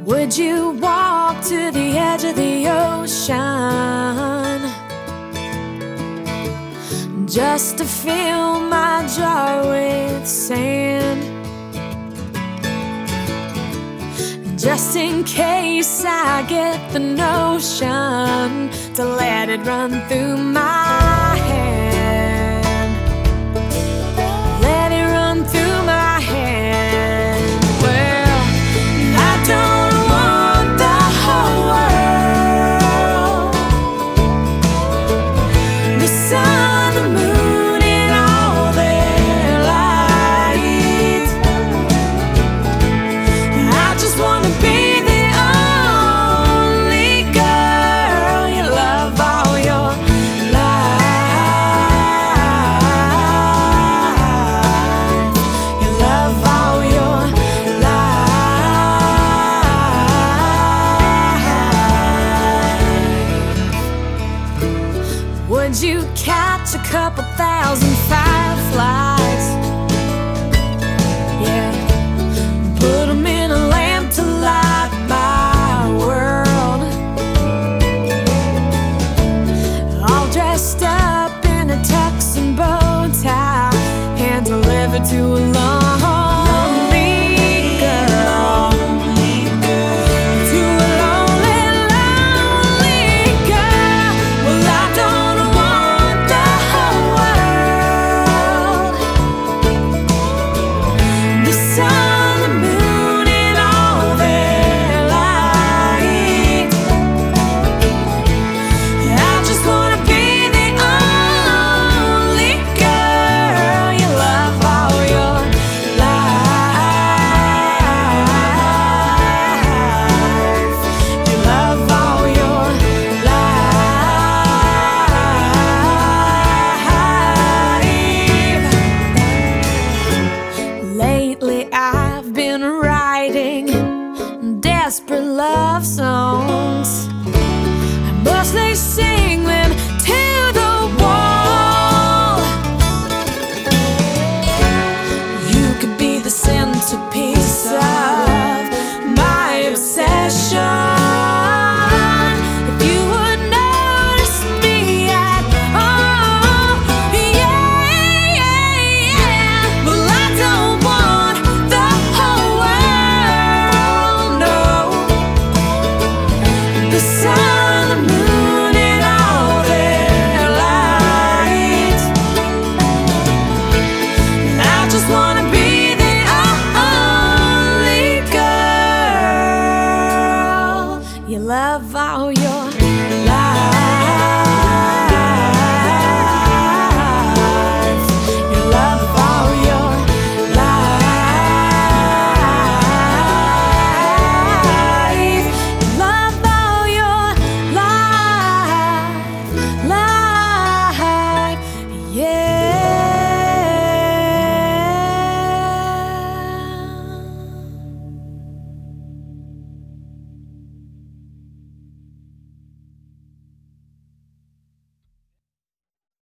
Would you walk to the edge of the ocean just to fill my jar with sand? Just in case I get the notion to let it run through my hand. Let it run through my hand. Well, I don't want the whole world, the sun, the moon, and all their light. I just want to be the only girl you love all your life. You love all your life. Would you catch a couple thousand fireflies? Yeah. Put 'em in a lamp to light my world, all dressed up in a tux and bow tie, and deliver to a lonely girl. To a lonely, lonely girl. Well, I don't want the whole world, the sun, the moon, and all their light. I just wanna be the only girl you love all your life. You love all your life. Lately I've been writing desperate love songs